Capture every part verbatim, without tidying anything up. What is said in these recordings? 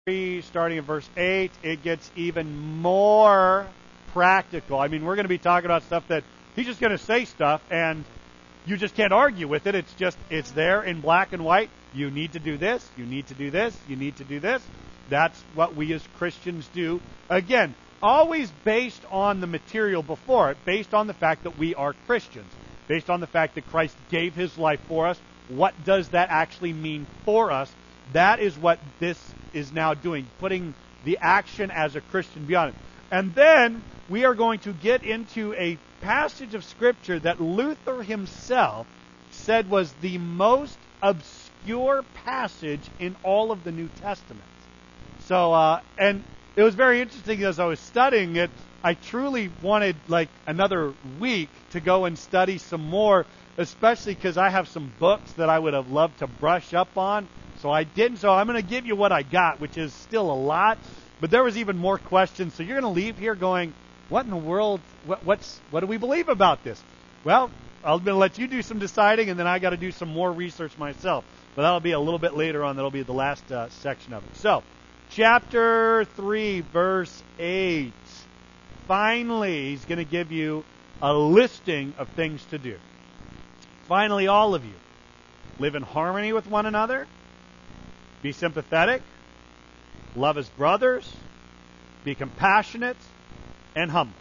three, starting at verse eight, it gets even more practical. I mean, we're going to be talking about stuff that he's just going to say stuff, and you just can't argue with it. It's just, it's there in black and white. You need to do this, you need to do this, you need to do this. That's what we as Christians do. Again, always based on the material before it, based on the fact that we are Christians, based on the fact that Christ gave his life for us. What does that actually mean for us? That is what this is now doing, putting the action as a Christian beyond it. And then we are going to get into a passage of Scripture that Luther himself said was the most obscure passage in all of the New Testament. So, uh, and it was very interesting as I was studying it. I truly wanted like another week to go and study some more, especially because I have some books that I would have loved to brush up on. So I didn't. So I'm going to give you what I got, which is still a lot. But there was even more questions. So you're going to leave here going, what in the world, what, what's, what do we believe about this? Well, I'm going to let you do some deciding, and then I got to do some more research myself. But that'll be a little bit later on. That'll be the last uh, section of it. So, chapter three, verse eight. Finally, he's going to give you a listing of things to do. Finally, all of you, live in harmony with one another. Be sympathetic. Love as brothers. Be compassionate and humble.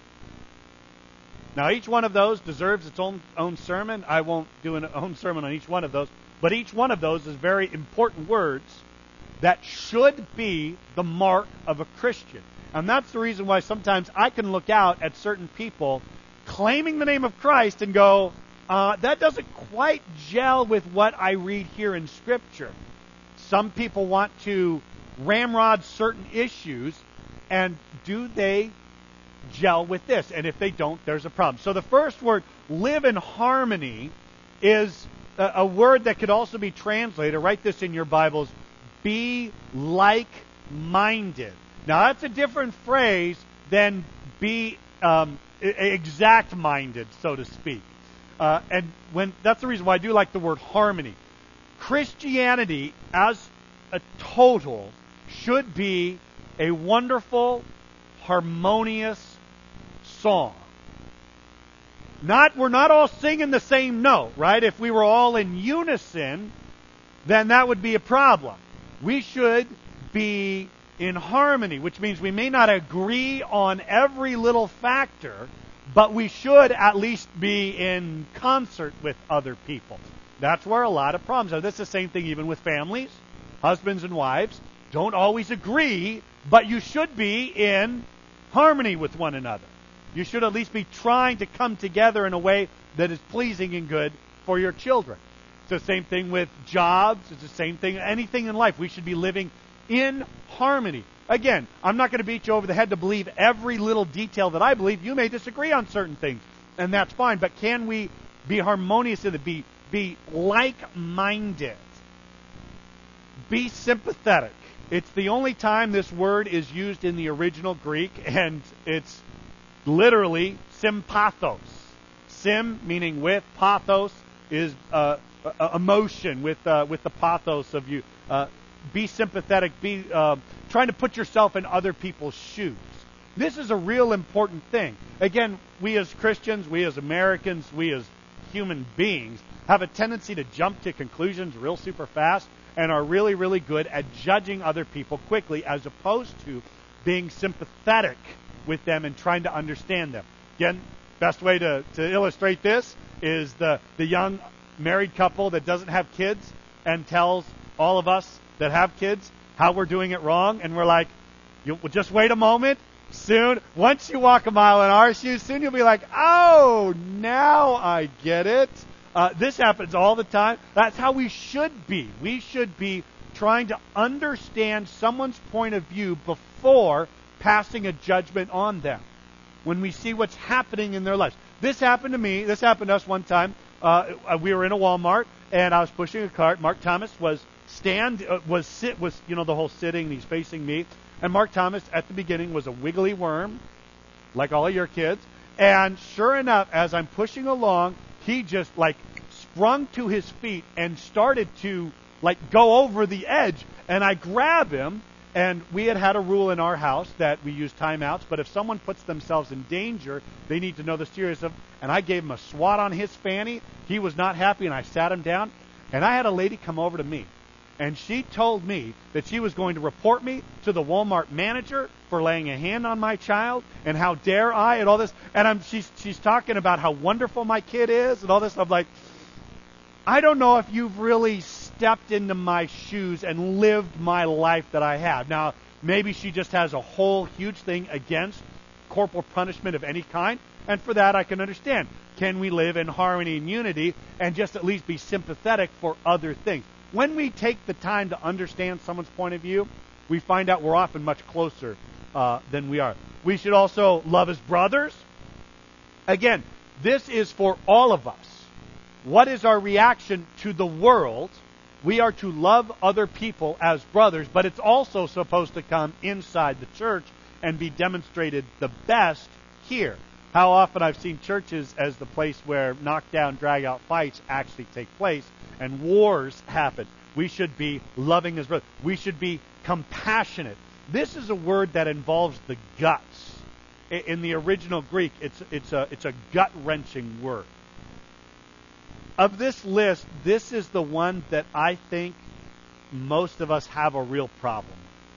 Now, each one of those deserves its own, own sermon. I won't do an own sermon on each one of those. But each one of those is very important words that should be the mark of a Christian. And that's the reason why sometimes I can look out at certain people claiming the name of Christ and go, uh, that doesn't quite gel with what I read here in Scripture. Some people want to ramrod certain issues, and do they gel with this? And if they don't, there's a problem. So the first word, live in harmony, is a, a word that could also be translated, write this in your Bibles, be like-minded. Now that's a different phrase than be um, exact-minded, so to speak. Uh, and when that's the reason why I do like the word harmony. Christianity as a total should be a wonderful, harmonious song. Not, we're not all singing the same note, right? If we were all in unison, then that would be a problem. We should be in harmony, which means we may not agree on every little factor, but we should at least be in concert with other people. That's where a lot of problems are. This is the same thing even with families. Husbands and wives don't always agree, but you should be in harmony with one another. You should at least be trying to come together in a way that is pleasing and good for your children. It's the same thing with jobs. It's the same thing, anything in life. We should be living in harmony. Again, I'm not going to beat you over the head to believe every little detail that I believe. You may disagree on certain things, and that's fine. But can we be harmonious in it? Be, be like-minded. Be sympathetic. It's the only time this word is used in the original Greek, and it's literally sympathos. Sim meaning with, pathos is uh, emotion with uh, with the pathos of you. Uh, be sympathetic. Be uh, trying to put yourself in other people's shoes. This is a real important thing. Again, we as Christians, we as Americans, we as human beings have a tendency to jump to conclusions real super fast and are really, really good at judging other people quickly as opposed to being sympathetic with them and trying to understand them. Again, best way to, to illustrate this is the, the young married couple that doesn't have kids and tells all of us that have kids how we're doing it wrong, and we're like, you just wait a moment. Soon, once you walk a mile in our shoes, soon you'll be like, oh, now I get it. Uh, this happens all the time. That's how we should be. We should be trying to understand someone's point of view before passing a judgment on them when we see what's happening in their lives. This happened to me. This happened to us one time. Uh, we were in a Walmart, and I was pushing a cart. Mark Thomas was stand uh, was sit was you know the whole sitting. And he's facing me, and Mark Thomas at the beginning was a wiggly worm, like all of your kids. And sure enough, as I'm pushing along, he just like sprung to his feet and started to like go over the edge. And I grab him, And we had had a rule in our house that we use timeouts, but if someone puts themselves in danger, they need to know the seriousness of. And I gave him a swat on his fanny. He was not happy, and I sat him down. And I had a lady come over to me, and she told me that she was going to report me to the Walmart manager for laying a hand on my child, and how dare I, and all this. And I'm, she's she's talking about how wonderful my kid is, and all this. I'm like, I don't know if you've really stepped into my shoes and lived my life that I have. Now, maybe she just has a whole huge thing against corporal punishment of any kind, and for that I can understand. Can we live in harmony and unity and just at least be sympathetic for other things? When we take the time to understand someone's point of view, we find out we're often much closer uh, than we are. We should also love as brothers. Again, this is for all of us. What is our reaction to the world? We are to love other people as brothers, but it's also supposed to come inside the church and be demonstrated the best here. How often I've seen churches as the place where knockdown, drag-out fights actually take place and wars happen. We should be loving as brothers. We should be compassionate. This is a word that involves the guts. In the original Greek, it's it's a it's a gut-wrenching word. Of this list, this is the one that I think most of us have a real problem.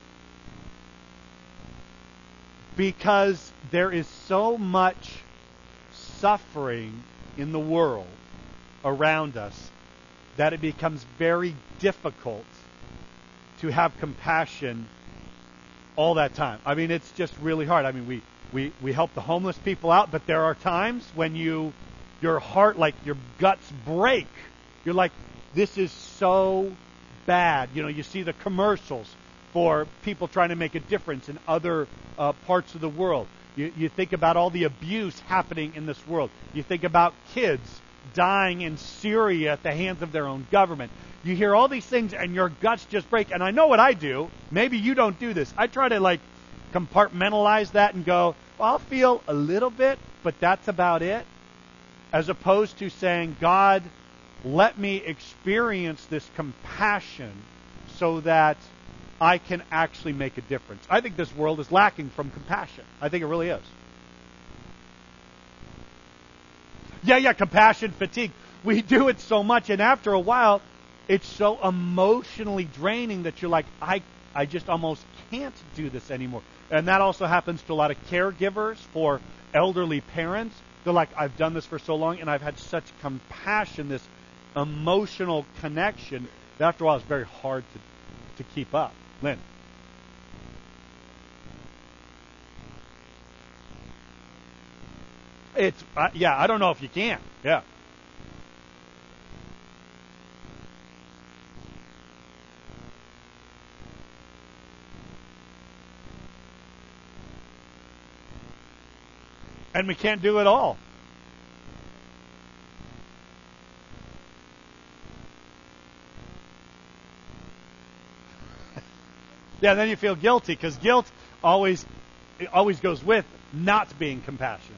Because there is so much suffering in the world around us that it becomes very difficult to have compassion all that time. I mean, it's just really hard. I mean, we, we, we help the homeless people out, but there are times when you your heart, like your guts break. You're like, this is so bad. You know, you see the commercials for people trying to make a difference in other uh, parts of the world. You, you think about all the abuse happening in this world. You think about kids dying in Syria at the hands of their own government. You hear all these things and your guts just break. And I know what I do. Maybe you don't do this. I try to like compartmentalize that and go, well, I'll feel a little bit, but that's about it. As opposed to saying, God, let me experience this compassion so that I can actually make a difference. I think this world is lacking from compassion. I think it really is. Yeah, yeah, compassion fatigue. We do it so much, and after a while, it's so emotionally draining that you're like, I, I just almost can't do this anymore. And that also happens to a lot of caregivers for elderly parents. They're like, I've done this for so long, and I've had such compassion, this emotional connection, that after a while it's very hard to, to keep up. Lynn? It's, uh, yeah, I don't know if you can. Yeah. And we can't do it all. Yeah, then you feel guilty because guilt always it always goes with not being compassionate.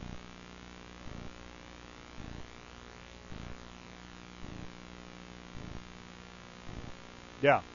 Yeah.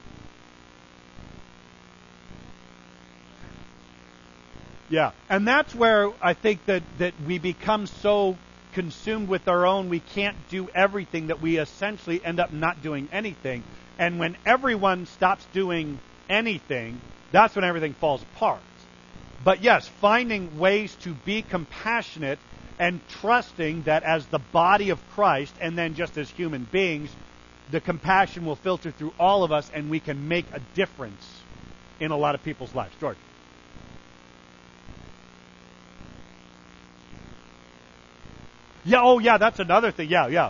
Yeah, and that's where I think that, that we become so consumed with our own, we can't do everything, that we essentially end up not doing anything. And when everyone stops doing anything, that's when everything falls apart. But yes, finding ways to be compassionate and trusting that as the body of Christ, and then just as human beings, the compassion will filter through all of us and we can make a difference in a lot of people's lives. George? Yeah, oh yeah, that's another thing. Yeah, yeah.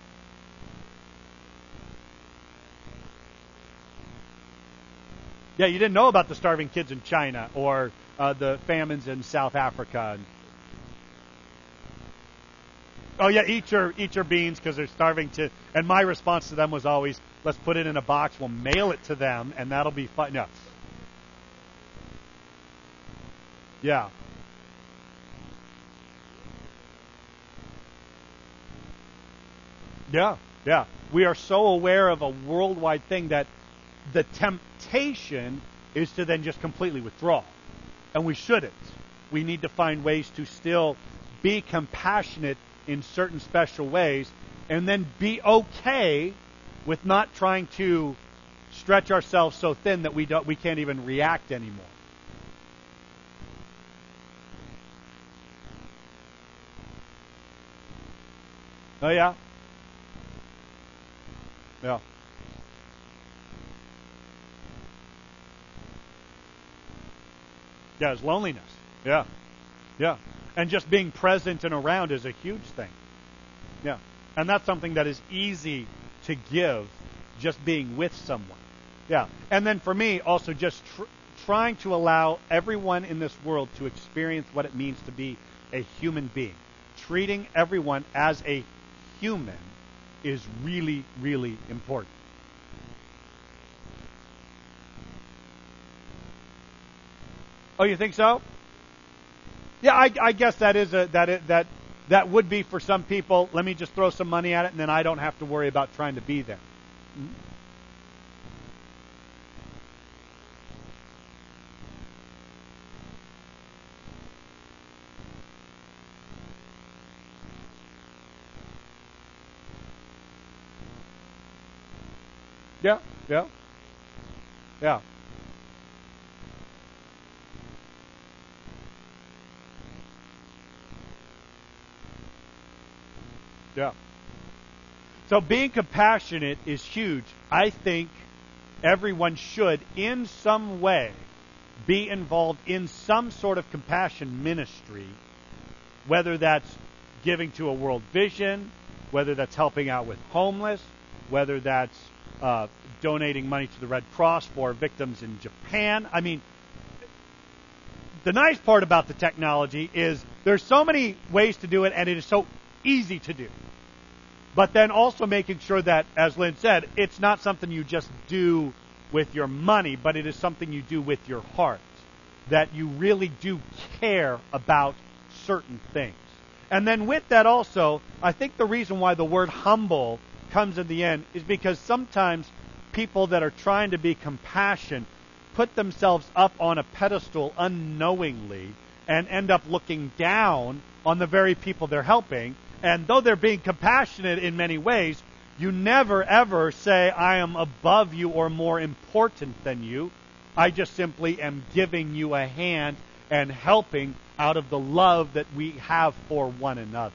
Yeah, you didn't know about the starving kids in China or uh, the famines in South Africa. Oh yeah, eat your eat your beans because they're starving to. And my response to them was always, let's put it in a box, we'll mail it to them, and that'll be fine. No. Yeah. Yeah, yeah. We are so aware of a worldwide thing that the temptation is to then just completely withdraw. And we shouldn't. We need to find ways to still be compassionate in certain special ways, and then be okay with not trying to stretch ourselves so thin that we don't we can't even react anymore. Oh yeah? Yeah. Yeah, it's loneliness. Yeah. Yeah. And just being present and around is a huge thing. Yeah. And that's something that is easy to give, just being with someone. Yeah. And then for me, also just tr- trying to allow everyone in this world to experience what it means to be a human being. Treating everyone as a human is really, really important. Oh, you think so? Yeah, I, I guess that is a that it, that that would be for some people. Let me just throw some money at it, and then I don't have to worry about trying to be there. Mm-hmm. Yeah, yeah, yeah, yeah. So being compassionate is huge. I think everyone should, in some way, be involved in some sort of compassion ministry, whether that's giving to a World Vision, whether that's helping out with homeless, whether that's uh, donating money to the Red Cross for victims in Japan. I mean, the nice part about the technology is there's so many ways to do it, and it is so easy to do. But then also making sure that, as Lynn said, it's not something you just do with your money, but it is something you do with your heart. That you really do care about certain things. And then with that also, I think the reason why the word humble comes in the end is because sometimes people that are trying to be compassionate put themselves up on a pedestal unknowingly and end up looking down on the very people they're helping. And though they're being compassionate in many ways, you never ever say, I am above you or more important than you. I just simply am giving you a hand and helping out of the love that we have for one another.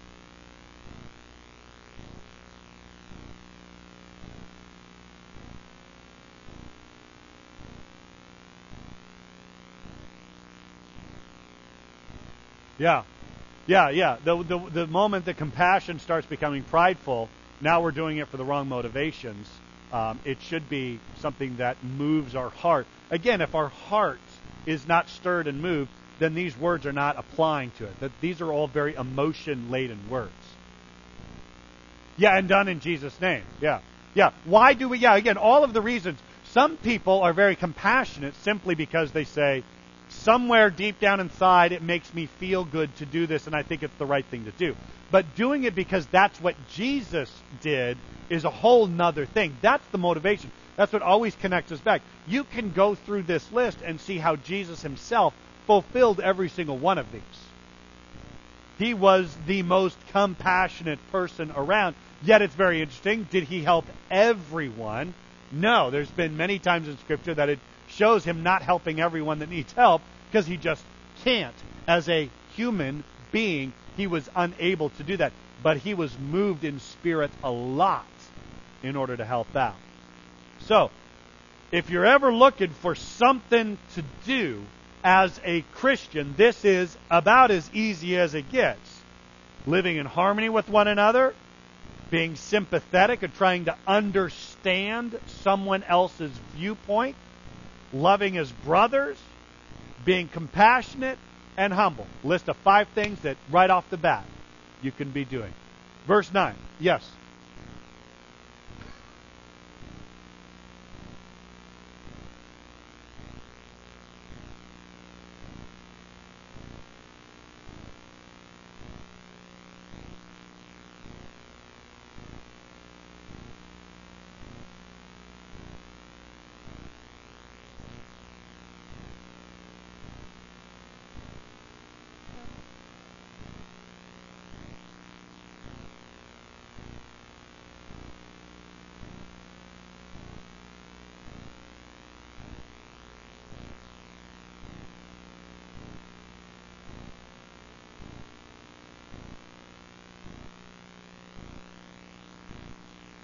Yeah. Yeah, yeah. The, the the moment that compassion starts becoming prideful, now we're doing it for the wrong motivations. Um, it should be something that moves our heart. Again, if our heart is not stirred and moved, then these words are not applying to it. That these are all very emotion-laden words. Yeah, and done in Jesus' name. Yeah, yeah. Why do we? Yeah, again, all of the reasons. Some people are very compassionate simply because they say, somewhere deep down inside, it makes me feel good to do this, and I think it's the right thing to do. But doing it because that's what Jesus did is a whole nother thing. That's the motivation. That's what always connects us back. You can go through this list and see how Jesus himself fulfilled every single one of these. He was the most compassionate person around. Yet it's very interesting. Did he help everyone? No. There's been many times in Scripture that it shows him not helping everyone that needs help because he just can't. As a human being, he was unable to do that. But he was moved in spirit a lot in order to help out. So, if you're ever looking for something to do as a Christian, this is about as easy as it gets. Living in harmony with one another, being sympathetic and trying to understand someone else's viewpoint, loving as brothers, being compassionate, and humble. List of five things that right off the bat you can be doing. Verse nine. Yes.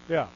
Yeah.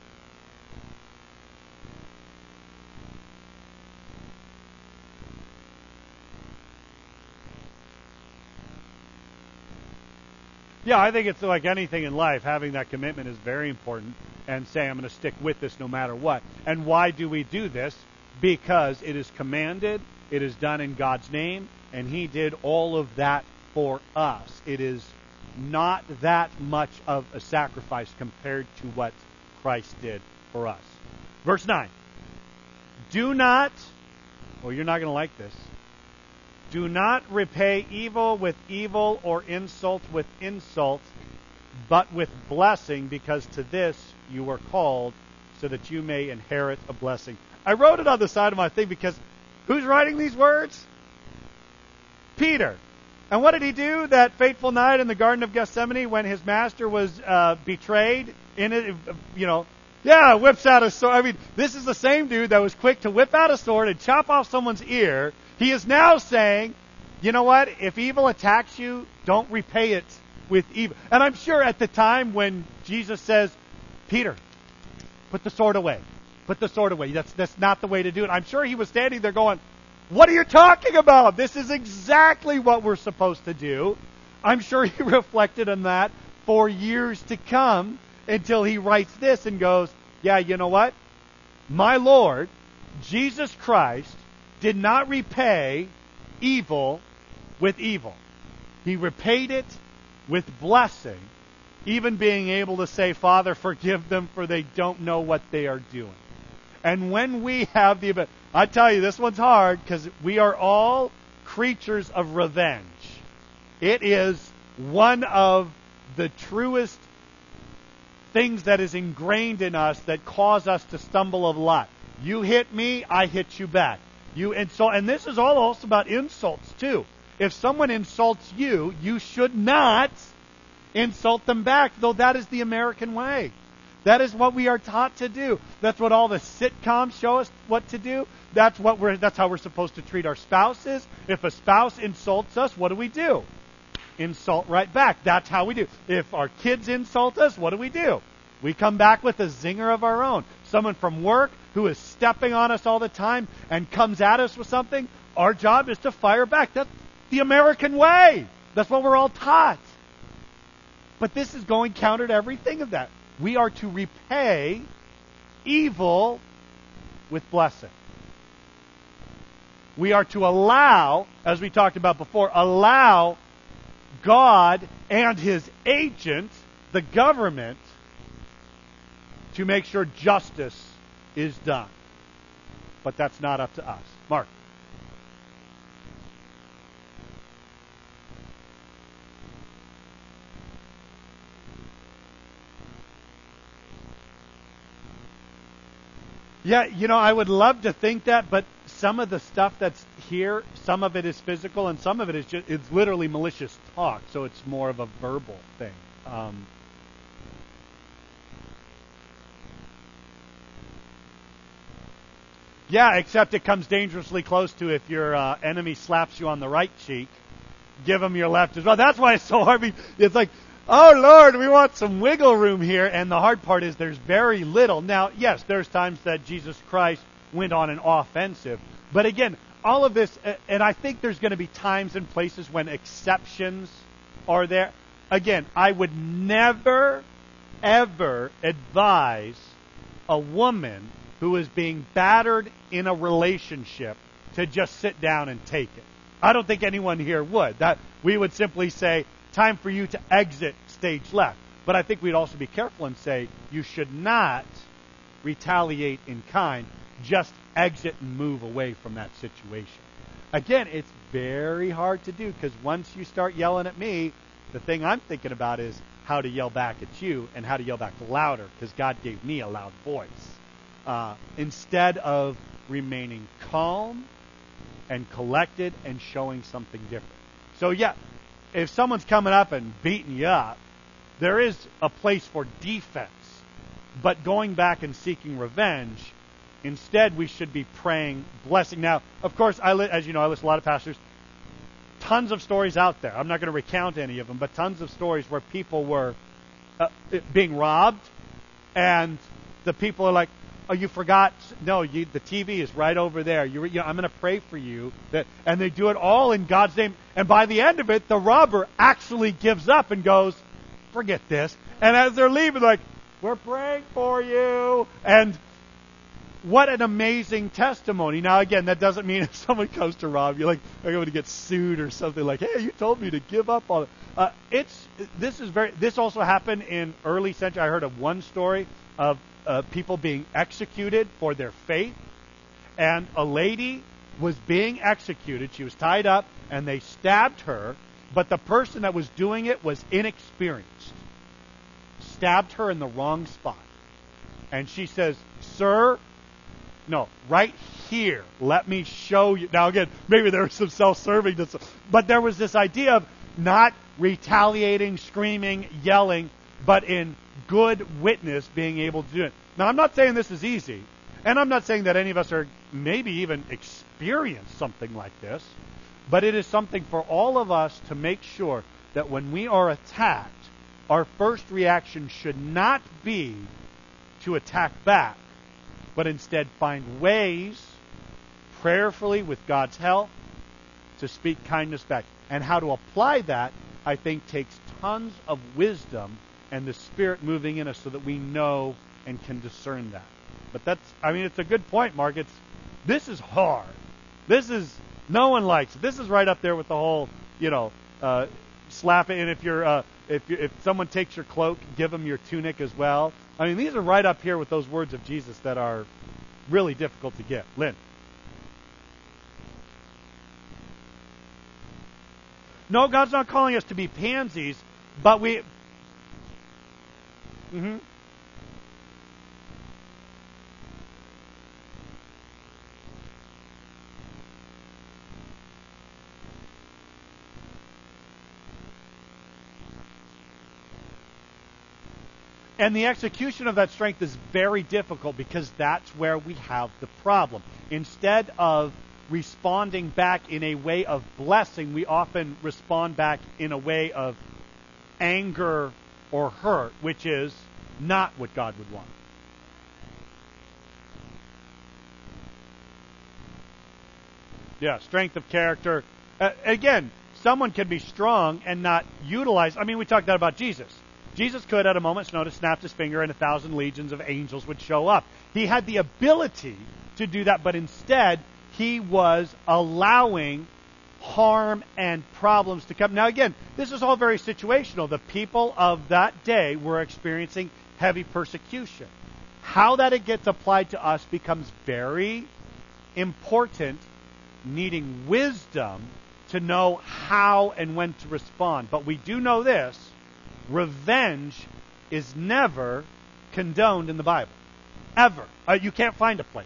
Yeah, I think it's like anything in life. Having that commitment is very important, and saying, I'm going to stick with this no matter what. And why do we do this? Because it is commanded, it is done in God's name, and He did all of that for us. It is not that much of a sacrifice compared to what Christ did for us. Verse nine. Do not, well, you're not going to like this. Do not repay evil with evil or insult with insult, but with blessing, because to this you were called, so that you may inherit a blessing. I wrote it on the side of my thing because who's writing these words? Peter. And what did he do that fateful night in the Garden of Gethsemane when his master was uh, betrayed? In it, you know, yeah, whips out a sword. I mean, this is the same dude that was quick to whip out a sword and chop off someone's ear. He is now saying, you know what? If evil attacks you, don't repay it with evil. And I'm sure at the time when Jesus says, Peter, put the sword away. Put the sword away. That's, that's not the way to do it. I'm sure he was standing there going, what are you talking about? This is exactly what we're supposed to do. I'm sure he reflected on that for years to come until he writes this and goes, yeah, you know what? My Lord, Jesus Christ, did not repay evil with evil. He repaid it with blessing, even being able to say, Father, forgive them, for they don't know what they are doing. And when we have the ability, I tell you, this one's hard because we are all creatures of revenge. It is one of the truest things that is ingrained in us that cause us to stumble a lot. You hit me, I hit you back. You insult, and this is all also about insults too. If someone insults you, you should not insult them back, though that is the American way. That is what we are taught to do. That's what all the sitcoms show us what to do. That's what we're that's how we're supposed to treat our spouses. If a spouse insults us, what do we do? Insult right back. That's how we do. If our kids insult us, what do we do? We come back with a zinger of our own. Someone from work who is stepping on us all the time and comes at us with something, our job is to fire back. That's the American way. That's what we're all taught. But this is going counter to everything of that. We are to repay evil with blessing. We are to allow, as we talked about before, allow God and His agent, the government, to make sure justice is done. But that's not up to us. Mark. Yeah, you know, I would love to think that, but some of the stuff that's here, some of it is physical and some of it is just, it's literally malicious talk, so it's more of a verbal thing. Um, Yeah, except it comes dangerously close to if your uh, enemy slaps you on the right cheek, give him your left as well. That's why it's so hard. It's like, oh, Lord, we want some wiggle room here. And the hard part is there's very little. Now, yes, there's times that Jesus Christ went on an offensive. But again, all of this, and I think there's going to be times and places when exceptions are there. Again, I would never, ever advise a woman who is being battered in a relationship to just sit down and take it. I don't think anyone here would. That we would simply say, time for you to exit stage left. But I think we'd also be careful and say, you should not retaliate in kind. Just exit and move away from that situation. Again, it's very hard to do because once you start yelling at me, the thing I'm thinking about is how to yell back at you and how to yell back louder because God gave me a loud voice. Uh, instead of remaining calm and collected and showing something different. So yeah, if someone's coming up and beating you up, there is a place for defense. But going back and seeking revenge, instead we should be praying blessing. Now, of course, I li- as you know, I listen to a lot of pastors. Tons of stories out there. I'm not going to recount any of them, but tons of stories where people were uh, being robbed, And the people are like, oh, you forgot. No, you, the T V is right over there. You, you know, I'm going to pray for you. That, and they do it all in God's name. And by the end of it, the robber actually gives up and goes, forget this. And as they're leaving, like, we're praying for you. And what an amazing testimony. Now, again, that doesn't mean if someone comes to rob you, like, I'm going to get sued or something like, hey, you told me to give up on it. Uh, it's, this is very, this also happened in early century. I heard of one story of uh, people being executed for their faith. And a lady was being executed. She was tied up, and they stabbed her. But the person that was doing it was inexperienced. Stabbed her in the wrong spot. And she says, sir, no, right here. Let me show you. Now, again, maybe there was some self-servingness, but there was this idea of not retaliating, screaming, yelling, but in good witness being able to do it. Now, I'm not saying this is easy, and I'm not saying that any of us are maybe even experience something like this, but it is something for all of us to make sure that when we are attacked, our first reaction should not be to attack back, but instead find ways, prayerfully with God's help, to speak kindness back. And how to apply that, I think, takes tons of wisdom and the Spirit moving in us so that we know and can discern that. But that's, I mean, it's a good point, Mark. It's, this is hard. This is, no one likes it. This is right up there with the whole, you know, uh, slap it. And if you're, uh, if you, if someone takes your cloak, give them your tunic as well. I mean, these are right up here with those words of Jesus that are really difficult to get. Lynn. No, God's not calling us to be pansies, but we... Mm-hmm. And the execution of that strength is very difficult because that's where we have the problem. Instead of responding back in a way of blessing, we often respond back in a way of anger or hurt, which is not what God would want. Yeah, strength of character. Uh, again, someone can be strong and not utilize. I mean, we talked about Jesus. Jesus could, at a moment's notice, snap his finger and a thousand legions of angels would show up. He had the ability to do that, but instead, he was allowing harm and problems to come. Now, again, this is all very situational. The people of that day were experiencing heavy persecution. How that it gets applied to us becomes very important, needing wisdom to know how and when to respond. But we do know this. Revenge is never condoned in the Bible. Ever. Uh, you can't find a place.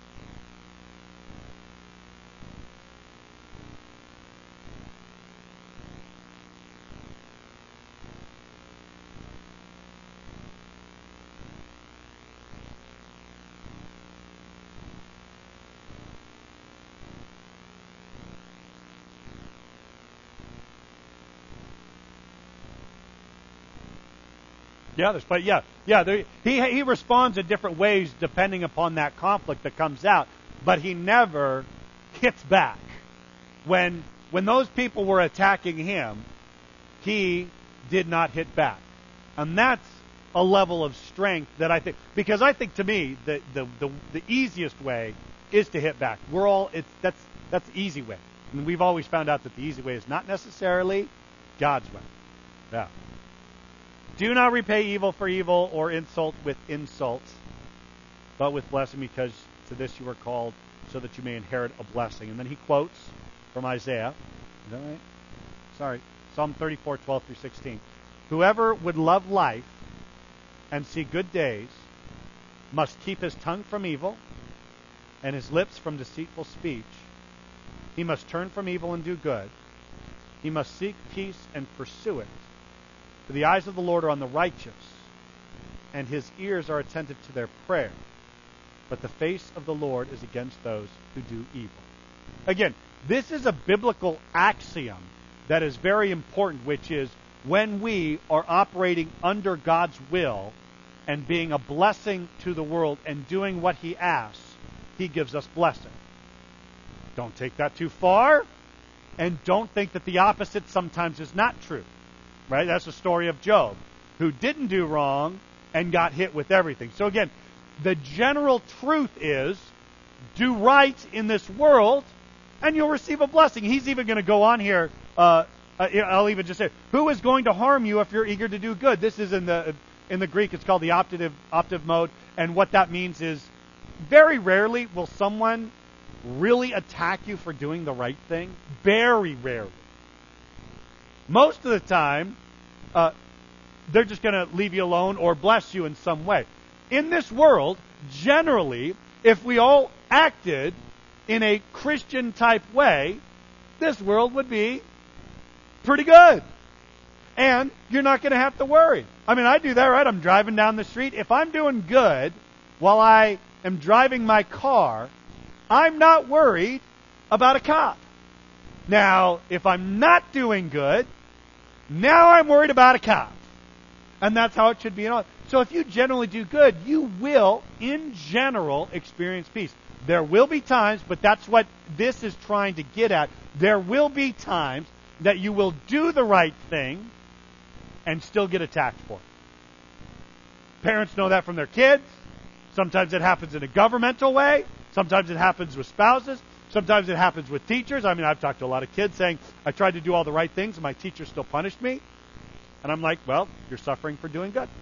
Yeah, there's, but yeah, yeah. There, he he responds in different ways depending upon that conflict that comes out, but he never hits back. When when those people were attacking him, he did not hit back, and that's a level of strength that I think. Because I think to me the the the, the easiest way is to hit back. We're all it's that's that's the easy way, and we've always found out that the easy way is not necessarily God's way. Yeah. Do not repay evil for evil or insult with insult, but with blessing, because to this you are called, so that you may inherit a blessing. And then he quotes from Isaiah. Is that right? Sorry. Psalm thirty-four, twelve through sixteen. Whoever would love life and see good days must keep his tongue from evil and his lips from deceitful speech. He must turn from evil and do good. He must seek peace and pursue it. For the eyes of the Lord are on the righteous, and his ears are attentive to their prayer. But the face of the Lord is against those who do evil. Again, this is a biblical axiom that is very important, which is when we are operating under God's will, and being a blessing to the world and doing what he asks, he gives us blessing. Don't take that too far, and don't think that the opposite sometimes is not true. Right? That's the story of Job, who didn't do wrong and got hit with everything. So again, the general truth is, do right in this world, and you'll receive a blessing. He's even going to go on here. Uh, I'll even just say, who is going to harm you if you're eager to do good? This is in the in the Greek. It's called the optative optative mode, and what that means is, very rarely will someone really attack you for doing the right thing. Very rarely. Most of the time, uh, they're just going to leave you alone or bless you in some way. In this world, generally, if we all acted in a Christian-type way, this world would be pretty good. And you're not going to have to worry. I mean, I do that, right? I'm driving down the street. If I'm doing good while I am driving my car, I'm not worried about a cop. Now, if I'm not doing good, now I'm worried about a cop. And that's how it should be. So if you generally do good, you will, in general, experience peace. There will be times, but that's what this is trying to get at. There will be times that you will do the right thing and still get attacked for it. Parents know that from their kids. Sometimes it happens in a governmental way. Sometimes it happens with spouses. Sometimes it happens with teachers. I mean, I've talked to a lot of kids saying, I tried to do all the right things and my teacher still punished me. And I'm like, well, you're suffering for doing good.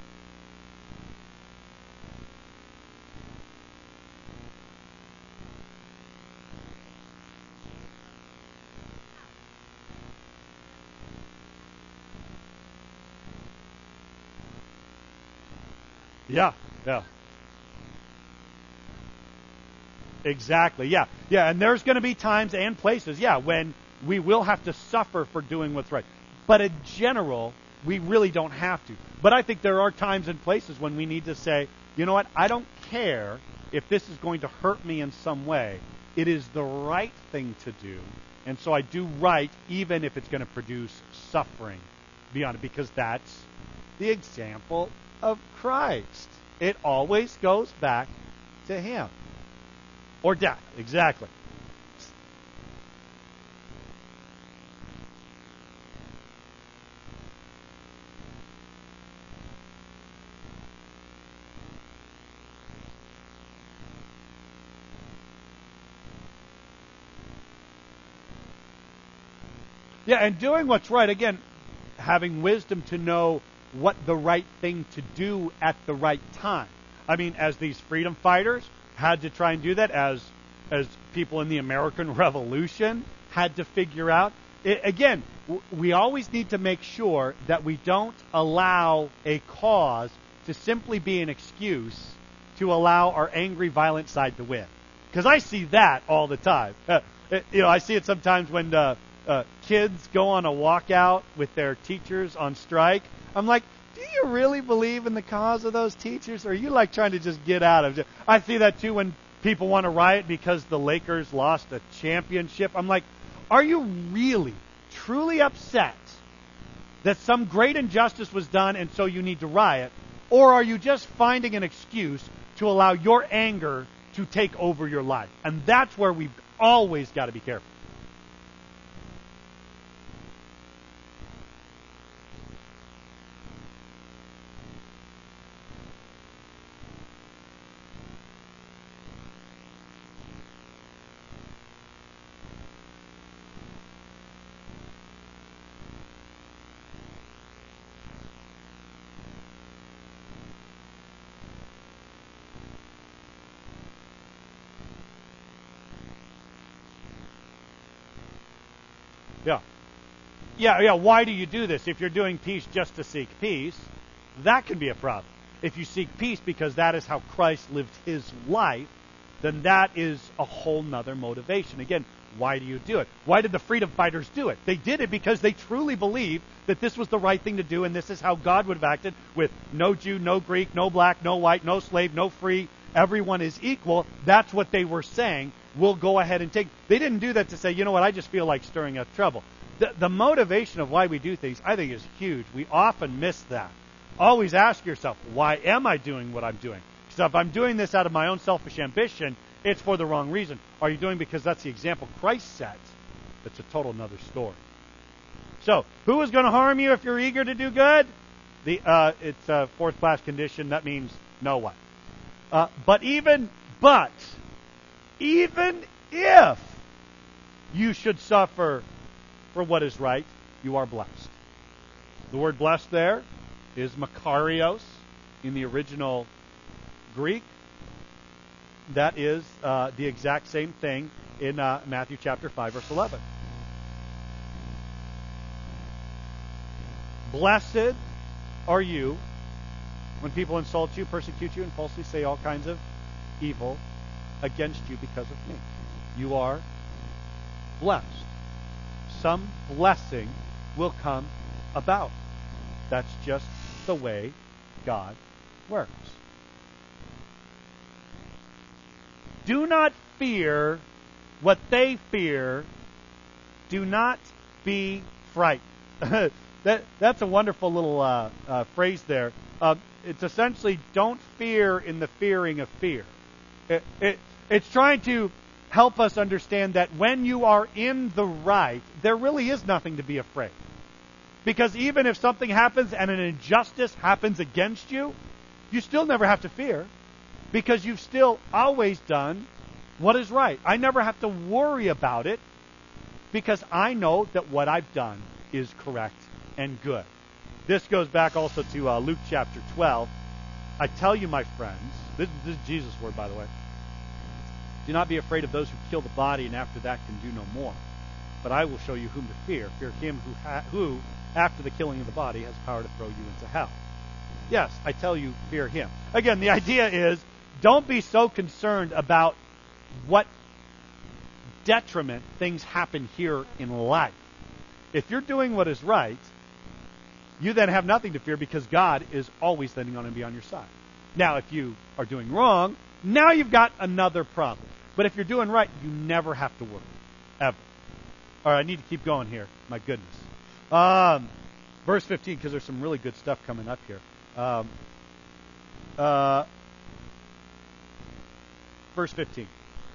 Yeah, yeah. Exactly, yeah. Yeah, and there's going to be times and places, yeah, when we will have to suffer for doing what's right. But in general, we really don't have to. But I think there are times and places when we need to say, you know what, I don't care if this is going to hurt me in some way. It is the right thing to do. And so I do right even if it's going to produce suffering beyond it, because that's the example of Christ. It always goes back to Him. Or death, exactly. Yeah, and doing what's right, again, having wisdom to know what the right thing to do at the right time. I mean, as these freedom fighters had to try and do that, as as people in the American Revolution had to figure out. It, again, w- we always need to make sure that we don't allow a cause to simply be an excuse to allow our angry, violent side to win. Because I see that all the time. Uh, you know, I see it sometimes when uh, uh, kids go on a walkout with their teachers on strike. I'm like, do you really believe in the cause of those teachers? Or are you like trying to just get out of it? I see that too when people want to riot because the Lakers lost a championship. I'm like, are you really, truly upset that some great injustice was done and so you need to riot? Or are you just finding an excuse to allow your anger to take over your life? And that's where we've always got to be careful. Yeah. Yeah, yeah, why do you do this? If you're doing peace just to seek peace, that can be a problem. If you seek peace because that is how Christ lived His life, then that is a whole nother motivation. Again, why do you do it? Why did the freedom fighters do it? They did it because they truly believed that this was the right thing to do, and this is how God would have acted, with no Jew, no Greek, no black, no white, no slave, no free. Everyone is equal. That's what they were saying. We'll go ahead and take. They didn't do that to say, you know what, I just feel like stirring up trouble. The, the motivation of why we do things, I think, is huge. We often miss that. always ask yourself, why am I doing what I'm doing? So if I'm doing this out of my own selfish ambition, it's for the wrong reason. Are you doing because that's the example Christ set? That's a total another story. So, who is going to harm you if you're eager to do good? The uh, it's a fourth class condition. That means no one. Uh, but even, but, even if you should suffer for what is right, you are blessed. The word blessed there is makarios in the original Greek. That is uh, the exact same thing in uh, Matthew chapter five, verse eleven. Blessed are you when people insult you, persecute you, and falsely say all kinds of evil against you because of me. You are blessed. Some blessing will come about. That's just the way God works. Do not fear what they fear. Do not be frightened. that that's a wonderful little uh, uh, phrase there. Uh, it's essentially don't fear in the fearing of fear. It, it, it's trying to help us understand that when you are in the right, there really is nothing to be afraid. Because even if something happens and an injustice happens against you, you still never have to fear. Because you've still always done what is right. I never have to worry about it because I know that what I've done is correct and good. This goes back also to uh, Luke chapter twelve. I tell you, my friends, this, this is Jesus' word, by the way. Do not be afraid of those who kill the body and after that can do no more. But I will show you whom to fear. Fear him who, ha- who after the killing of the body, has power to throw you into hell. Yes, I tell you, fear him. Again, the idea is, don't be so concerned about what detriment things happen here in life. If you're doing what is right, you then have nothing to fear because God is always then going to be on your side. Now, if you are doing wrong, now you've got another problem. But if you're doing right, you never have to worry. Ever. All right, I need to keep going here. My goodness. Um, verse fifteen, because there's some really good stuff coming up here. Um, uh, verse fifteen.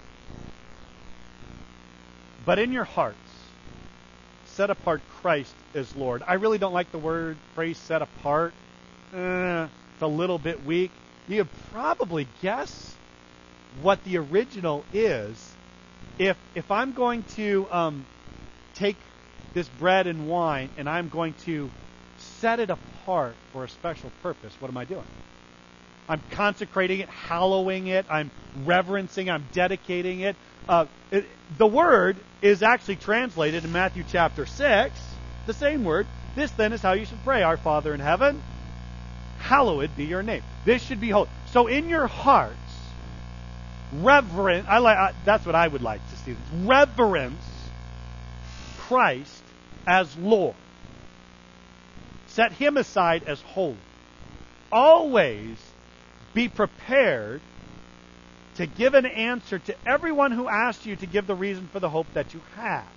But in your hearts, set apart Christ as Lord. I really don't like the word phrase set apart. Eh, it's a little bit weak. You could probably guess what the original is. If if I'm going to um, take this bread and wine and I'm going to set it apart for a special purpose, what am I doing? I'm consecrating it, hallowing it, I'm reverencing, I'm dedicating it. Uh, it. The word is actually translated in Matthew chapter six, the same word. This then is how you should pray. Our Father in heaven, hallowed be your name. This should be holy. So in your hearts, reverence, I like, I, that's what I would like to see. Reverence Christ as Lord. Set him aside as holy. Always be prepared to give an answer to everyone who asks you to give the reason for the hope that you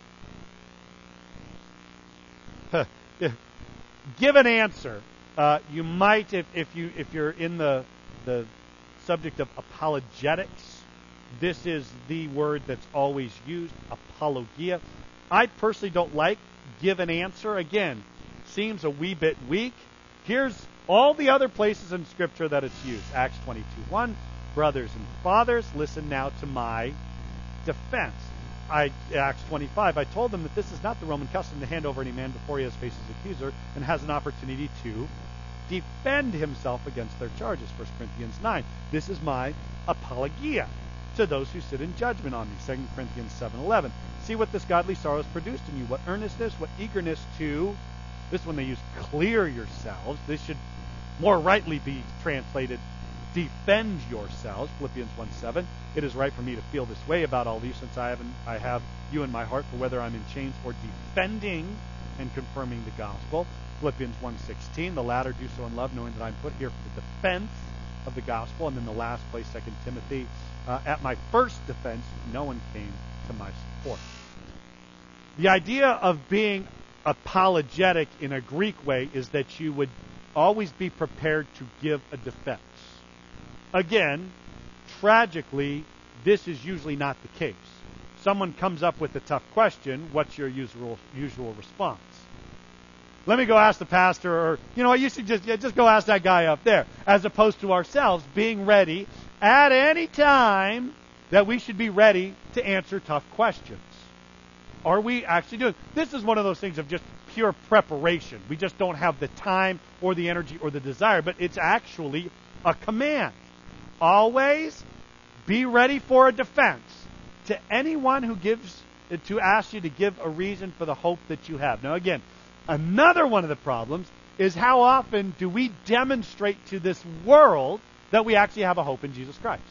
have. Give an answer. Uh, you might, if, if you if you're in the the subject of apologetics, this is the word that's always used, apologia. I personally don't like give an answer. Again, seems a wee bit weak. Here's all the other places in Scripture that it's used. Acts twenty-two one, brothers and fathers, listen now to my defense. I, Acts twenty-five, I told them that this is not the Roman custom to hand over any man before he has faced his accuser and has an opportunity to defend himself against their charges. First Corinthians nine, this is my apologia to those who sit in judgment on me. Second Corinthians seven eleven, see what this godly sorrow has produced in you, what earnestness, what eagerness to, this one they use clear yourselves. This should more rightly be translated defend yourselves. Philippians one seven, it is right for me to feel this way about all of you, since I haven't I have you in my heart, for whether I'm in chains or defending and confirming the gospel. Philippians one sixteen, the latter do so in love, knowing that I'm put here for the defense of the gospel. And then the last place, Second Timothy, uh, at my first defense, no one came to my support. The idea of being apologetic in a Greek way is that you would always be prepared to give a defense. Again, tragically, this is usually not the case. Someone comes up with a tough question, what's your usual usual response? Let me go ask the pastor, or, you know what, you should just, yeah, just go ask that guy up there, as opposed to ourselves being ready at any time that we should be ready to answer tough questions. Are we actually doing? This is one of those things of just pure preparation. We just don't have the time or the energy or the desire, but it's actually a command. Always be ready for a defense to anyone who gives, to ask you to give a reason for the hope that you have. Now again, another one of the problems is how often do we demonstrate to this world that we actually have a hope in Jesus Christ?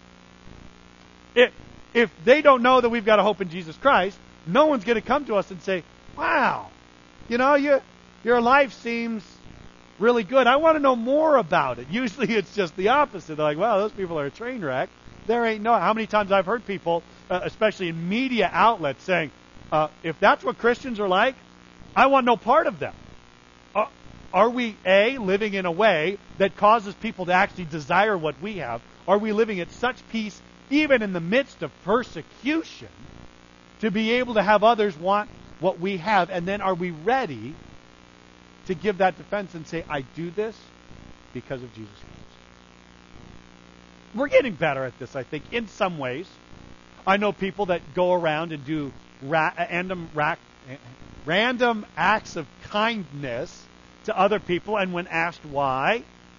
If, if they don't know that we've got a hope in Jesus Christ, no one's going to come to us and say, wow, you know, you, your life seems really good. I want to know more about it. Usually it's just the opposite. They're like, well, those people are a train wreck. There ain't no... How many times I've heard people, uh, especially in media outlets, saying, uh, if that's what Christians are like, I want no part of them. Uh, are we, A, living in a way that causes people to actually desire what we have? Are we living at such peace, even in the midst of persecution, to be able to have others want what we have? And then are we ready to give that defense and say, I do this because of Jesus Christ? We're getting better at this, I think, in some ways. I know people that go around and do ra- random, ra- random acts of kindness to other people, and when asked why,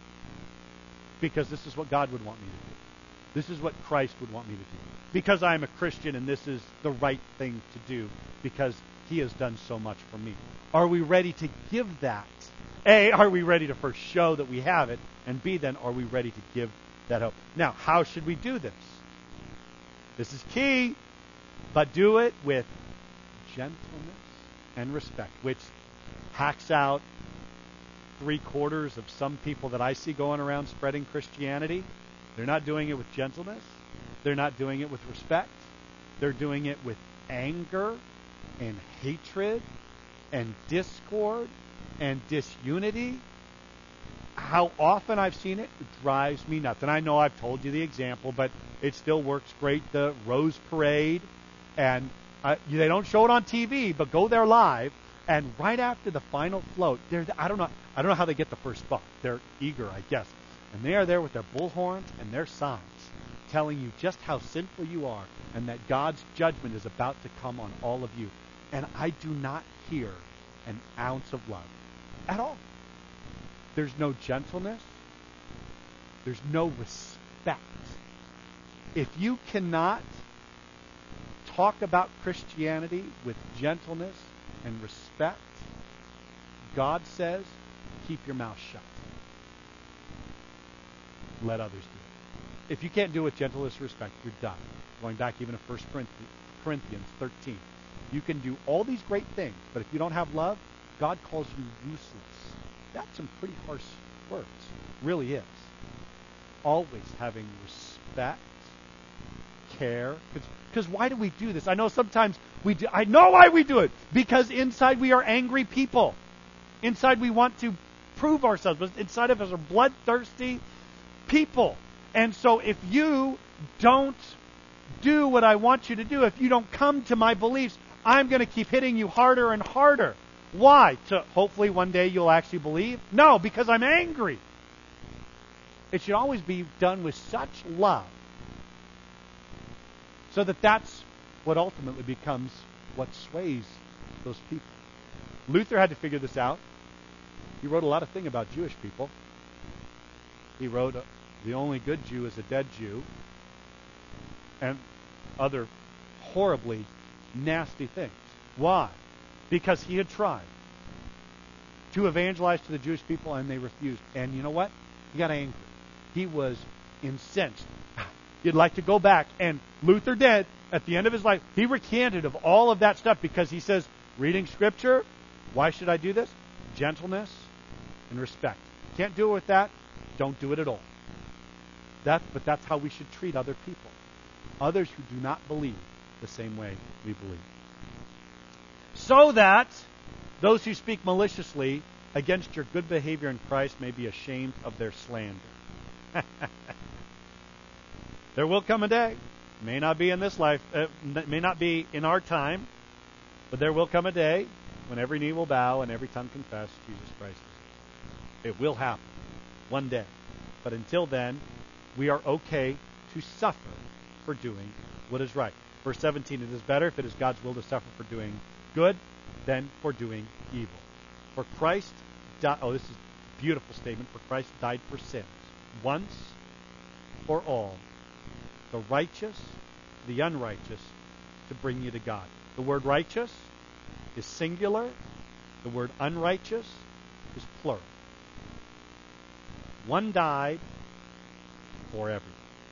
because this is what God would want me to do. This is what Christ would want me to do. Because I'm a Christian and this is the right thing to do, because He has done so much for me. Are we ready to give that? A, are we ready to first show that we have it? And B, then, are we ready to give that hope? Now, how should we do this? This is key, but do it with gentleness and respect, which hacks out three quarters of some people that I see going around spreading Christianity. They're not doing it with gentleness. They're not doing it with respect. They're doing it with anger and hatred and discord and disunity. How often I've seen it, it drives me nuts. And I know I've told you the example, but it still works great. The Rose Parade, and uh, they don't show it on T V, but go there live. And right after the final float, they're, I don't know, I don't know how they get the first spot. They're eager, I guess, and they are there with their bullhorns and their signs, telling you just how sinful you are, and that God's judgment is about to come on all of you. And I do not hear an ounce of love at all. There's no gentleness. There's no respect. If you cannot talk about Christianity with gentleness and respect, God says, keep your mouth shut. Let others do it. If you can't do it with gentleness and respect, you're done. Going back even to First Corinthians thirteen. You can do all these great things, but if you don't have love, God calls you useless. That's some pretty harsh words. Really is. Always having respect, care. Because why do we do this? I know sometimes we do. I know why we do it. Because inside we are angry people. Inside we want to prove ourselves. But inside of us are bloodthirsty people. And so if you don't do what I want you to do, if you don't come to my beliefs, I'm going to keep hitting you harder and harder. Why? To hopefully one day you'll actually believe? No, because I'm angry. It should always be done with such love, so that that's what ultimately becomes what sways those people. Luther had to figure this out. He wrote a lot of things about Jewish people. He wrote, uh, the only good Jew is a dead Jew, and other horribly nasty things. Why? Because he had tried to evangelize to the Jewish people, and they refused. And you know what? He got angry. He was incensed. You'd like to go back. And Luther did. At the end of his life, he recanted of all of that stuff, because he says, reading Scripture, why should I do this? Gentleness and respect. Can't do it with that? Don't do it at all. That, but that's how we should treat other people. Others who do not believe the same way we believe. So that those who speak maliciously against your good behavior in Christ may be ashamed of their slander. There will come a day, may not be in this life, uh, may not be in our time, but there will come a day when every knee will bow and every tongue confess Jesus Christ is Lord. It will happen one day. But until then, we are okay to suffer for doing what is right. Verse seventeen, it is better if it is God's will to suffer for doing good than for doing evil. For Christ died, oh, this is a beautiful statement, for Christ died for sins, once for all, the righteous, the unrighteous, to bring you to God. The word righteous is singular. The word unrighteous is plural. One died for everyone.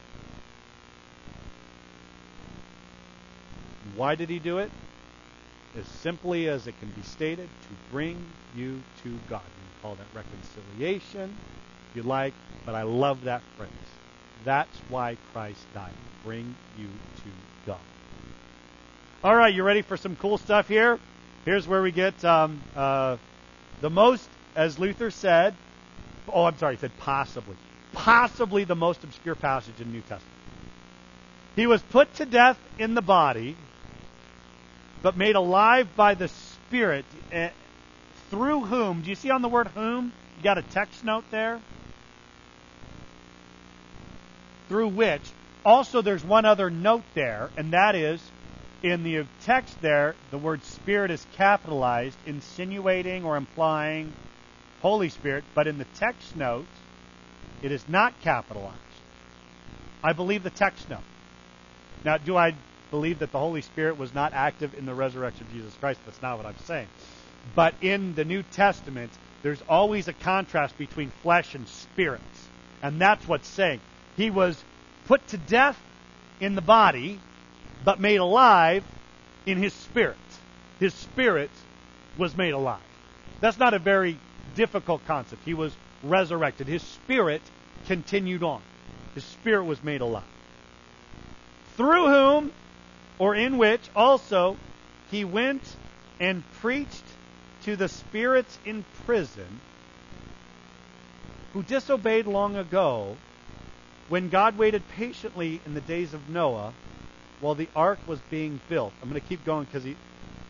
Why did he do it? As simply as it can be stated, to bring you to God. You can call that reconciliation, if you like, but I love that phrase. That's why Christ died, to bring you to God. All right, you ready for some cool stuff here? Here's where we get um, uh, the most, as Luther said, oh, I'm sorry, he said possibly. Possibly the most obscure passage in the New Testament. He was put to death in the body, but made alive by the Spirit, uh, through whom, do you see on the word whom? You got a text note there? Through which, also there's one other note there, and that is, in the text there, the word Spirit is capitalized, insinuating or implying Holy Spirit, but in the text note, it is not capitalized. I believe the text note. Now, do I believe that the Holy Spirit was not active in the resurrection of Jesus Christ? That's not what I'm saying. But in the New Testament, there's always a contrast between flesh and spirit. And that's what's saying. He was put to death in the body, but made alive in his spirit. His spirit was made alive. That's not a very difficult concept. He was resurrected. His spirit continued on. His spirit was made alive. Through whom, or in which also, he went and preached to the spirits in prison who disobeyed long ago, when God waited patiently in the days of Noah while the ark was being built. I'm going to keep going because he...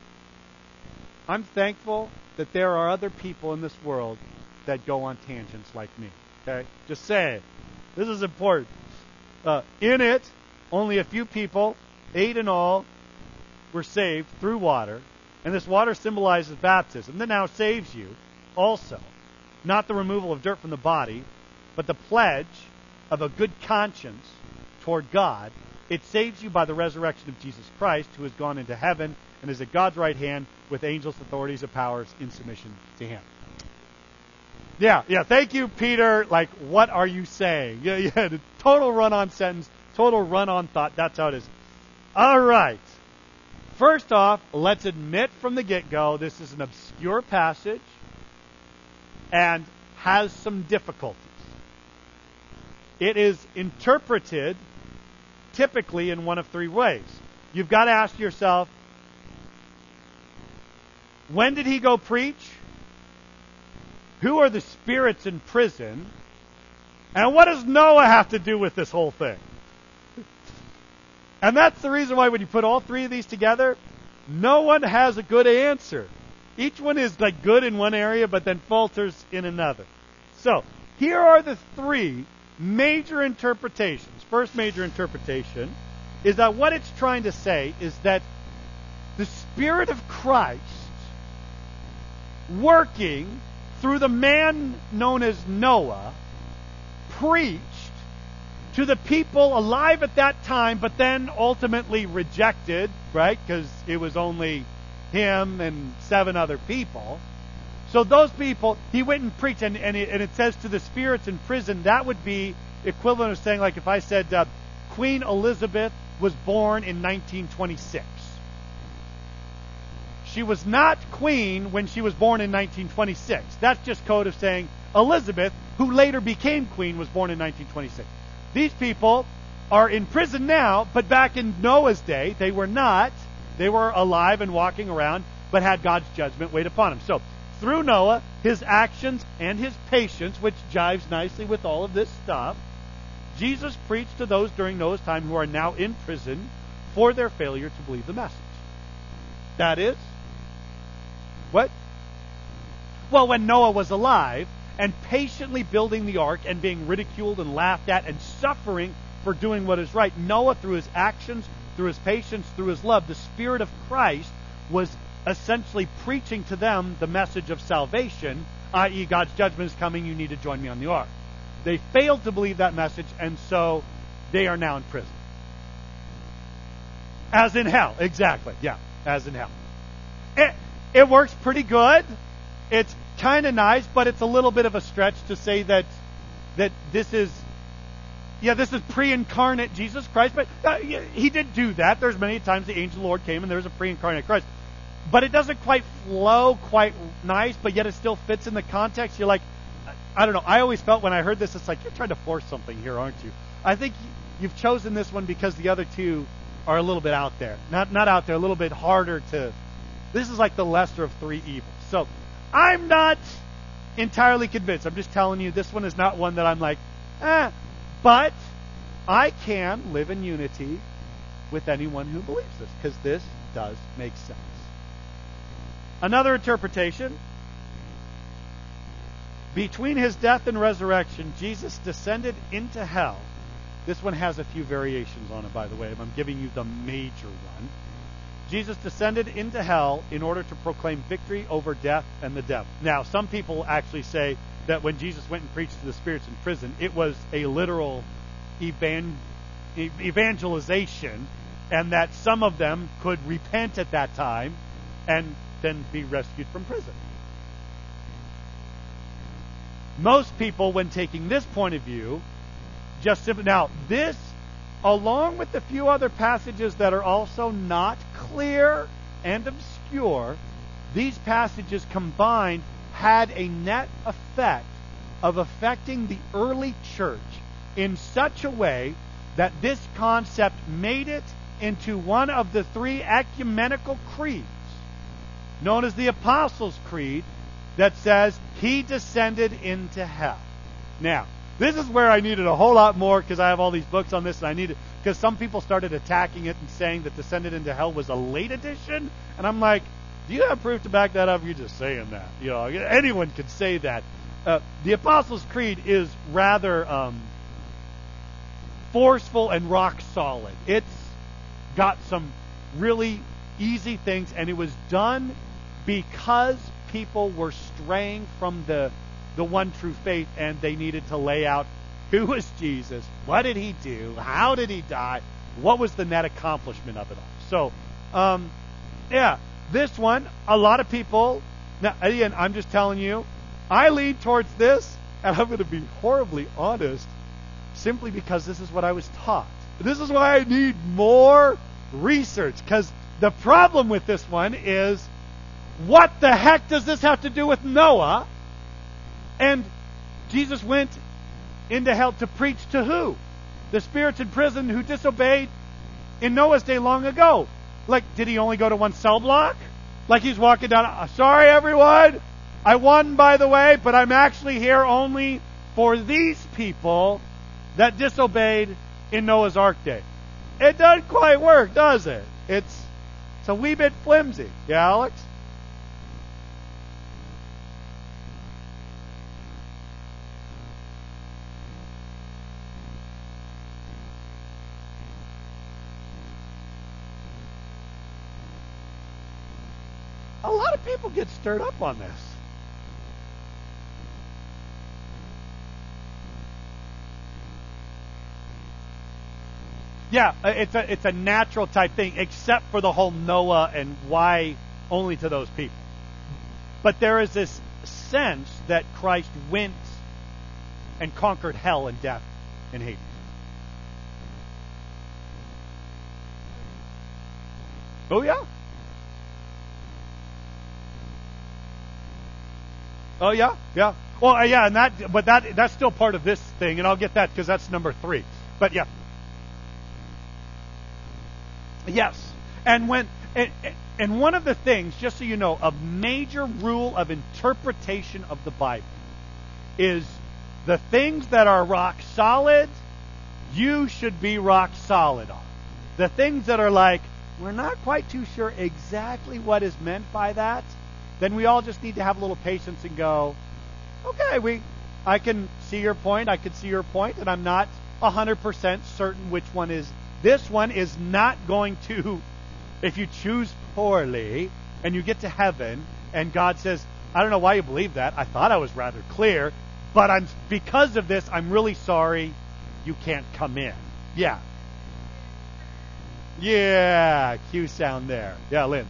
I'm thankful that there are other people in this world that go on tangents like me. Okay? Just say it. This is important. Uh, in it, only a few people, eight in all, were saved through water. And this water symbolizes baptism that now saves you also. Not the removal of dirt from the body, but the pledge of a good conscience toward God. It saves you by the resurrection of Jesus Christ, who has gone into heaven and is at God's right hand with angels, authorities, and powers in submission to him. Yeah, yeah, thank you, Peter. Like, what are you saying? Yeah, yeah, the total run-on sentence, total run-on thought. That's how it is. All right. First off, let's admit from the get-go this is an obscure passage and has some difficulties. It is interpreted typically in one of three ways. You've got to ask yourself, when did he go preach? Who are the spirits in prison? And what does Noah have to do with this whole thing? And that's the reason why when you put all three of these together, no one has a good answer. Each one is like good in one area, but then falters in another. So, here are the three major interpretations. First major interpretation is that what it's trying to say is that the Spirit of Christ working through the man known as Noah preached to the people alive at that time, but then ultimately rejected, right? Because it was only him and seven other people. So those people, he went and preached, and, and, it, and it says to the spirits in prison, that would be equivalent of saying, like if I said uh, Queen Elizabeth was born in nineteen twenty-six. She was not queen when she was born in nineteen twenty-six. That's just code of saying Elizabeth, who later became queen, was born in nineteen twenty-six. These people are in prison now, but back in Noah's day, they were not. They were alive and walking around, but had God's judgment wait upon them. So, through Noah, his actions, and his patience, which jives nicely with all of this stuff, Jesus preached to those during Noah's time who are now in prison for their failure to believe the message. That is, what? Well, when Noah was alive and patiently building the ark and being ridiculed and laughed at and suffering for doing what is right, Noah, through his actions, through his patience, through his love, the Spirit of Christ was essentially preaching to them the message of salvation, that is, God's judgment is coming, you need to join me on the ark. They failed to believe that message, and so they are now in prison. As in hell, exactly. Yeah, as in hell. It, it works pretty good. It's kind of nice, but it's a little bit of a stretch to say that that this is, yeah, this is pre-incarnate Jesus Christ. But uh, he did do that. There's many times the angel of the Lord came and there was a pre-incarnate Christ. But it doesn't quite flow quite nice, but yet it still fits in the context. You're like, I don't know. I always felt when I heard this, it's like, you're trying to force something here, aren't you? I think you've chosen this one because the other two are a little bit out there. Not not out there, a little bit harder to... This is like the lesser of three evils. So, I'm not entirely convinced. I'm just telling you, this one is not one that I'm like, eh. But I can live in unity with anyone who believes this, because this does make sense. Another interpretation: between his death and resurrection, Jesus descended into hell. This one has a few variations on it, by the way. I'm giving you the major one. Jesus descended into hell in order to proclaim victory over death and the devil. Now, some people actually say that when Jesus went and preached to the spirits in prison, it was a literal evan- evangelization, and that some of them could repent at that time and then be rescued from prison. Most people, when taking this point of view, just simply... Now, this, along with the few other passages that are also not clear and obscure, these passages combined had a net effect of affecting the early church in such a way that this concept made it into one of the three ecumenical creeds, known as the Apostles' Creed, that says he descended into hell. Now, this is where I needed a whole lot more, because I have all these books on this, and I needed, because some people started attacking it and saying that descended into hell was a late addition, and I'm like, do you have proof to back that up? Or you're just saying that. You know, anyone could say that. Uh, the Apostles' Creed is rather um, forceful and rock solid. It's got some really easy things, and it was done because people were straying from the the one true faith, and they needed to lay out who was Jesus, what did he do, how did he die, what was the net accomplishment of it all. So, um, yeah, this one, a lot of people, now again, I'm just telling you, I lean towards this, and I'm going to be horribly honest, simply because this is what I was taught. This is why I need more research, because the problem with this one is, what the heck does this have to do with Noah? And Jesus went into hell to preach to who? The spirits in prison who disobeyed in Noah's day long ago. Like, did he only go to one cell block? Like he's walking down, sorry everyone, I won by the way, but I'm actually here only for these people that disobeyed in Noah's Ark day. It doesn't quite work, does it? It's, it's a wee bit flimsy. Yeah, Alex? A lot of people get stirred up on this. Yeah, it's a it's a natural type thing, except for the whole Noah and why only to those people. But there is this sense that Christ went and conquered hell and death and Hades. Oh yeah. Oh yeah, yeah. Well, uh, yeah, and that, but that that's still part of this thing, and I'll get that because that's number three. But yeah, yes. And when And, and one of the things, just so you know, a major rule of interpretation of the Bible is the things that are rock solid, you should be rock solid on. The things that are like, we're not quite too sure exactly what is meant by that, then we all just need to have a little patience and go, okay, we, I can see your point, I can see your point, and I'm not one hundred percent certain which one is. This one is not going to, if you choose poorly and you get to heaven and God says, I don't know why you believe that, I thought I was rather clear, but I'm because of this, I'm really sorry you can't come in. Yeah. Yeah, Q sound there. Yeah, Lynn.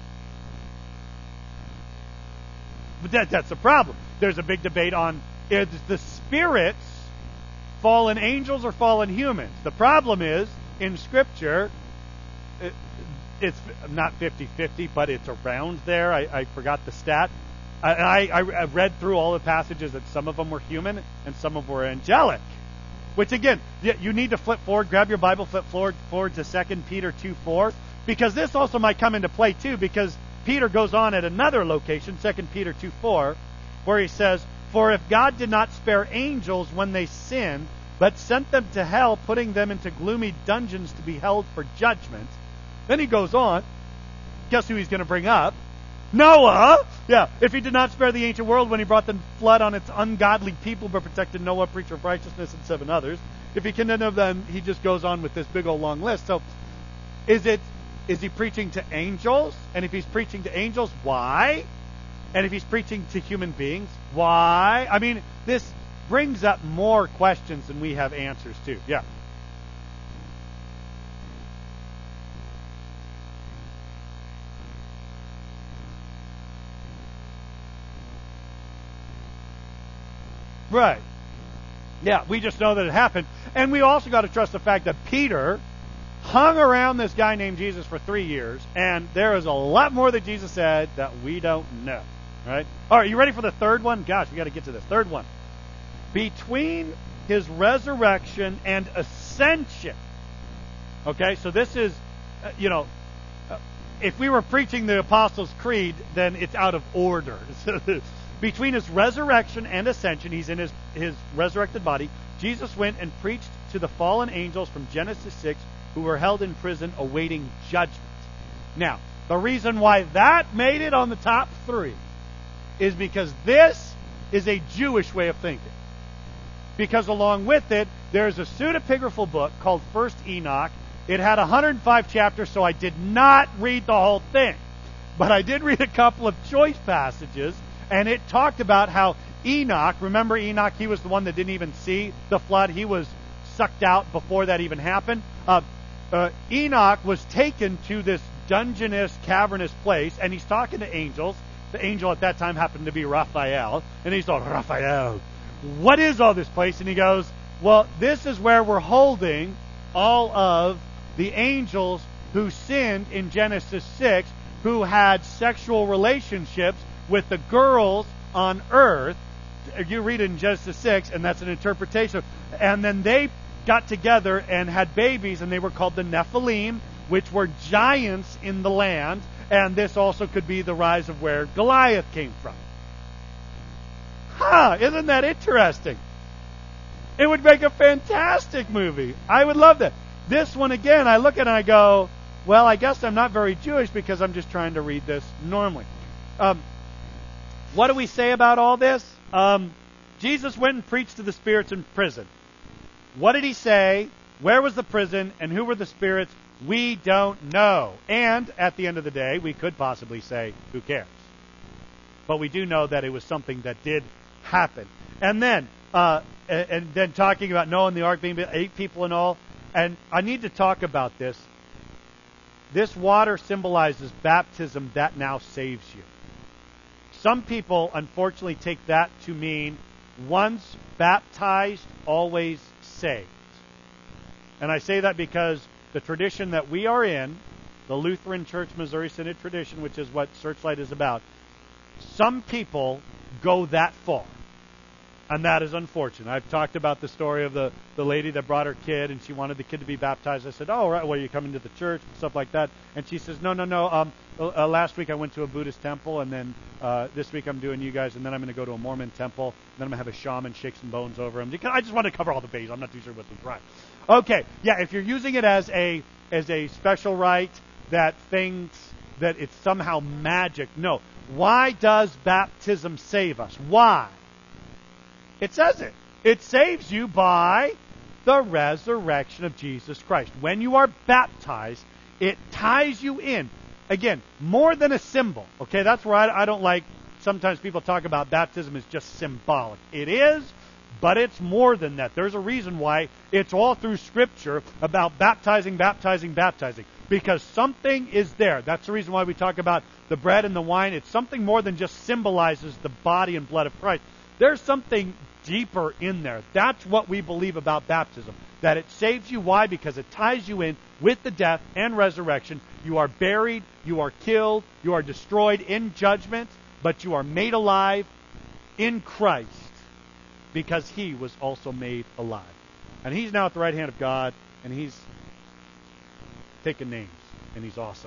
But that, that's the problem. There's a big debate on is the spirits fallen angels or fallen humans. The problem is, in Scripture, it, it's not fifty-fifty, but it's around there. I, I forgot the stat. I, I, I read through all the passages that some of them were human and some of them were angelic. Which again, you need to flip forward, grab your Bible, flip forward, forward to Second Peter two four, because this also might come into play too, because Peter goes on at another location, Second Peter two four, where he says, for if God did not spare angels when they sinned, but sent them to hell, putting them into gloomy dungeons to be held for judgment. Then he goes on, guess who he's going to bring up? Noah! Yeah, if he did not spare the ancient world when he brought the flood on its ungodly people, but protected Noah, preacher of righteousness, and seven others. If he condemned them, he just goes on with this big old long list. So, is it, is he preaching to angels? And if he's preaching to angels, why? And if he's preaching to human beings, why? I mean, this brings up more questions than we have answers to. Yeah. Right. Yeah, we just know that it happened. And we also got to trust the fact that Peter hung around this guy named Jesus for three years, and there is a lot more that Jesus said that we don't know. Right? All right, you ready for the third one? Gosh, we got to get to this. Third one. Between his resurrection and ascension. Okay, so this is, uh, you know, uh, if we were preaching the Apostles' Creed, then it's out of order. Between his resurrection and ascension, he's in his, his resurrected body, Jesus went and preached to the fallen angels from Genesis six who were held in prison awaiting judgment. Now, the reason why that made it on the top three is because this is a Jewish way of thinking. Because along with it, there's a pseudepigraphal book called First Enoch. It had one hundred five chapters, so I did not read the whole thing. But I did read a couple of choice passages, and it talked about how Enoch, remember Enoch, he was the one that didn't even see the flood. He was sucked out before that even happened. Uh, uh, Enoch was taken to this dungeonous, cavernous place, and he's talking to angels. The angel at that time happened to be Raphael. And he's like, Raphael, what is all this place? And he goes, well, this is where we're holding all of the angels who sinned in Genesis six, who had sexual relationships with the girls on earth. You read it in Genesis six, and that's an interpretation. And then they got together and had babies, and they were called the Nephilim, which were giants in the land. And this also could be the rise of where Goliath came from. Huh, isn't that interesting? It would make a fantastic movie. I would love that. This one, again, I look at it and I go, well, I guess I'm not very Jewish because I'm just trying to read this normally. Um, what do we say about all this? Um, Jesus went and preached to the spirits in prison. What did he say? Where was the prison? And who were the spirits? We don't know. And at the end of the day, we could possibly say, who cares? But we do know that it was something that did happen. And then, uh, and, and then talking about Noah and the ark being eight people in all. And I need to talk about this. This water symbolizes baptism that now saves you. Some people, unfortunately, take that to mean once baptized, always saved. And I say that because the tradition that we are in, the Lutheran Church Missouri Synod tradition, which is what Searchlight is about, some people go that far. And that is unfortunate. I've talked about the story of the, the lady that brought her kid, and she wanted the kid to be baptized. I said, oh, right, well, you're coming to the church and stuff like that. And she says, no, no, no. Um, uh, last week I went to a Buddhist temple, and then uh, this week I'm doing you guys, and then I'm going to go to a Mormon temple, and then I'm going to have a shaman shake some bones over him. I just want to cover all the bases. I'm not too sure what's right. Okay, yeah, if you're using it as a as a special rite that thinks that it's somehow magic, no. Why does baptism save us? Why? It says it. It saves you by the resurrection of Jesus Christ. When you are baptized, it ties you in. Again, more than a symbol. Okay, that's where I, I don't like, sometimes people talk about baptism as just symbolic. It is, but it's more than that. There's a reason why it's all through Scripture about baptizing, baptizing, baptizing. Because something is there. That's the reason why we talk about the bread and the wine. It's something more than just symbolizes the body and blood of Christ. There's something deeper in there. That's what we believe about baptism. That it saves you. Why? Because it ties you in with the death and resurrection. You are buried, you are killed, you are destroyed in judgment, but you are made alive in Christ because He was also made alive. And He's now at the right hand of God, and He's taking names, and He's awesome.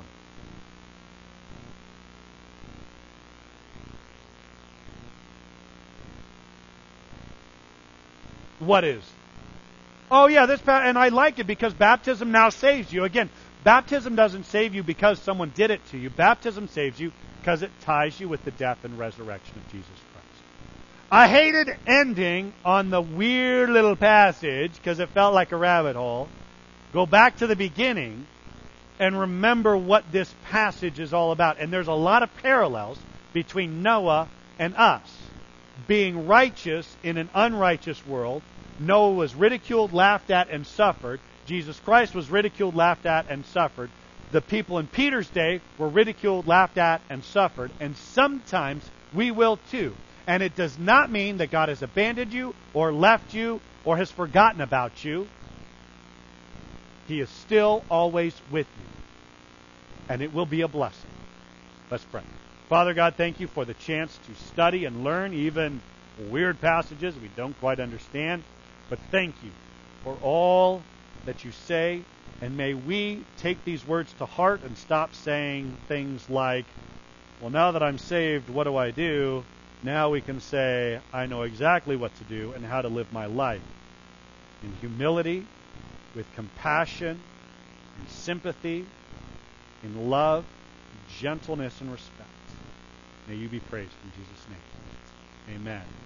What is? Oh yeah, this and I like it because baptism now saves you. Again, baptism doesn't save you because someone did it to you. Baptism saves you because it ties you with the death and resurrection of Jesus Christ. I hated ending on the weird little passage because it felt like a rabbit hole. Go back to the beginning and remember what this passage is all about. And there's a lot of parallels between Noah and us. Being righteous in an unrighteous world. Noah was ridiculed, laughed at, and suffered. Jesus Christ was ridiculed, laughed at, and suffered. The people in Peter's day were ridiculed, laughed at, and suffered. And sometimes we will too. And it does not mean that God has abandoned you, or left you, or has forgotten about you. He is still always with you. And it will be a blessing. Let's pray. Father God, thank you for the chance to study and learn even weird passages we don't quite understand. But thank you for all that you say. And may we take these words to heart and stop saying things like, well, now that I'm saved, what do I do? Now we can say, I know exactly what to do and how to live my life. In humility, with compassion, in sympathy, in love, gentleness, and respect. May you be praised in Jesus' name. Amen.